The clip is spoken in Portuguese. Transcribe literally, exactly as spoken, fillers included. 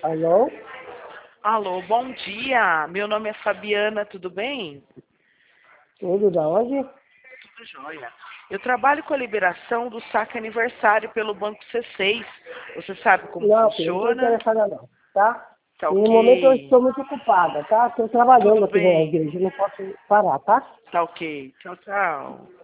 Alô? Alô, bom dia. Meu nome é Fabiana, tudo bem? Tudo da onde? Tudo jóia. Eu trabalho com a liberação do saque aniversário pelo Banco C seis. Você sabe como Não, filho, não estou funciona? interessada não, tá? Tá E no momento eu ok. estou muito ocupada, tá? Estou trabalhando Tudo aqui na bem. igreja, não posso parar, tá? Tá ok. Tchau, tchau.